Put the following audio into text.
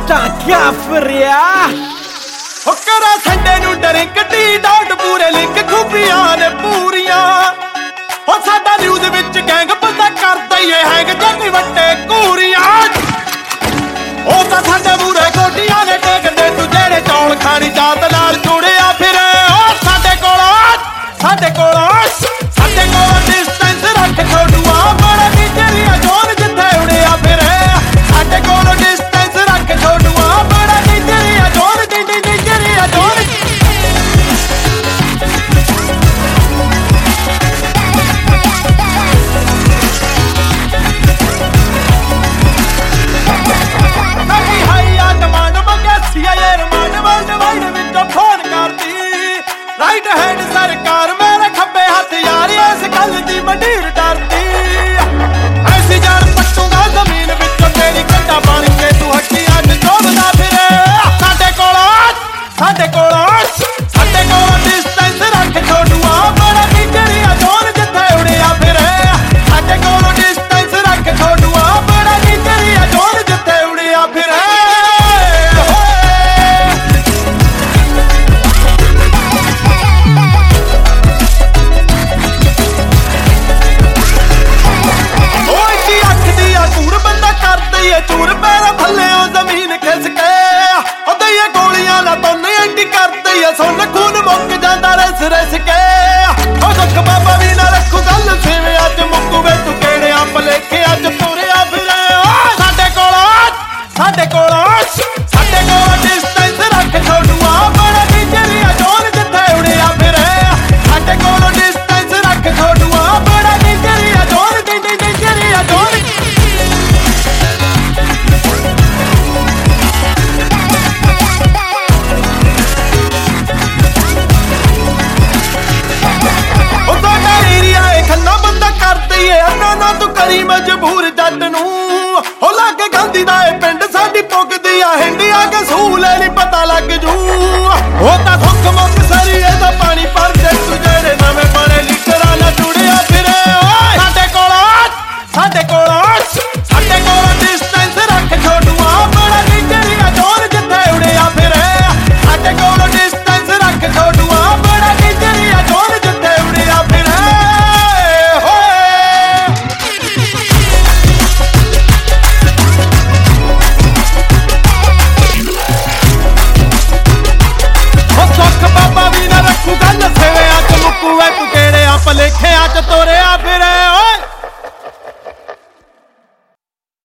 ਕਾਫਰਿਆ ਹੋ ਕਰਾ ਸੰਡੇ ਨੂੰ ਡਰਿੰਕ ਟੀ ਡਾਟ ਪੂਰੇ ਲਿੰਕ ਖੂਬੀਆਂ ਨੇ ਪੂਰੀਆਂ ਹੋ ਸਾਡਾ ਨਿਊਜ਼ ਵਿੱਚ ਗੈਂਗ ਬੰਦਾ ਕਰਦਾ ਈ ਏ ਹੈਂਗ ਜੱਗ ਵੱਟੇ ਕੂਰੀਆਂ ਉਹ ਤਾਂ ਸਾਡੇ ਮੂਰੇ ਗੋਡੀਆਂ ਨੇ ਟੇਕਦੇ ਤੂੰ ਜਿਹੜੇ ਚੌਲ ਖਾਣੀ ਜਾਤ ਨਾਲ ਜੁੜਿਆ ਫਿਰ ਉਹ ਸਾਡੇ ਕੋਲ ਡਿਸਟੈਂਸ ਰੱਖ ਛੋਟੂਆ ਬੜਾ ਨੀਚਰੀਆ ਜੋਨ ਜਿੱਥੇ ਉੜਿਆ ਫਿਰ ਸਾਡੇ ਕੋਲ ਡਿਸਟੈਂਸ ਰੱਖ ਛੋਟੂਆ ਬੜਾ ਨੀਚਰੀਆ ਜੋਨ ਨੀਚਰੀਆ ਜੋਨ ਸਾਡੀ ਹਾਈ ਆ ਡਿਮਾਂਡ ਮੰਗਿਆ CIA ਰਿਮਾਂਡ ਵਰਲਡ ਵਿੱਚੋਂ ਫੋਨ ਕਰਦੀ ਰਾਈਟ ਹੈਂਡ ਸਰਕਾਰ ਮੇਰੇ ਖੱਬੇ ਹੱਥ ਯਾਰ ਇਸ ਗੱਲ ਦੀ ਮੰਡੀਰ ਡਰਦੀ ਐਸੀ ਜਾਨ ਪੱਟੂਗਾ ਜ਼ਮੀਨ ਵਿੱਚੋਂ ਤੇਰੀ ਕੰਡਾ ਬਣ ਕੇ ਤੂੰ ਹੱਡੀਆਂ 'ਚ ਚੋਲਦਾ ਫਿਰੇ ਸਾਡੇ ਕੋਲ ਡਿਸਟੈਂਸ ਰੱਖ ਛੋਟੂਆ ਬੜਾ ਨੀਚਰੀਆ ਜੋਨ ਜਿੱਥੇ ਉੜਿਆ ਫਿਰੇ ਸਾਡੇ ਕੋਲ ਡਿਸਟੈਂਸ ਰੱਖ ਛੋਟੂਆ ਬੜਾ ਨੀਚਰੀਆ ਜੋਨ ਜਿੱਥੇ ਉੜਿਆ ਫਿਰੇ ਚੂਰ ਪੈਰਾਂ ਥੱਲਿਓ ਜ਼ਮੀਨ ਖਿਸ ਕੇ ਉਹਦੇ ਗੋਲੀਆਂ ਨਾਲ ਤੰਨੇ ਐਂਟੀ ਕਰਦੇ ਆ ਸੁਣ ਖੂਨ ਮੁੱਕ ਜਾਂਦਾ ਰਸ ਕੇ ਉਹ ਸੁੱਖ ਬਾਬਾ ਵੀ ਨਾ ਰੱਖੂ ਗੱਲ ਸਿਵੇਂ ਅੱਜ ਮੁੱਕੂ ਵੇ ਤੂੰ ਕਿਹੜਿਆਂ ਭਲੇਖੇ ਅੱਜ ਤੁਰਿਆ ਫਿਰੇ ਸਾਡੇ ਕੋਲ ਡਿਸਟੈਂਸ ਰੱਖ ਛੋਟੂਆ ਬੜਾ ਨੀਚਰੀਆ ਜੋਨ ਜਿੱਥੇ ਉੜਿਆ ਫਿਰੇ ਸਾਡੇ ਕੋਲ ਡਿਸਟੈਂਸ ਰੱਖ ਛੋਟੂਆ ਬੜਾ ਨੀਚਰੀਆ ਜੋਨ ਨੀਚਰੀਆ ਜੋਨ ਤੂੰ ਕਰੀ ਮਜਬੂਰ ਜੱਟ ਨੂੰ ਹੋ ਲੱਗ ਗਾਂਧੀ ਦਾ ਇਹ ਪਿੰਡ ਸਾਡੀ ਪੁੱਗਦੀ ਆ ਹਿੰਡੀਆਂ ਕਸੂਲ ਨਹੀਂ ਪਤਾ ਲੱਗ ਜੂ ਉਹ ਤਾਂ ਸੁੱਖ ਮੁੱਕ ਸਰੀ ਇਹਦਾ ਪਾਣੀ ਪਰ ਦੇ ਤੂੰ ਜਿਹੜੇ ਨਵੇਂ ਬਣੇ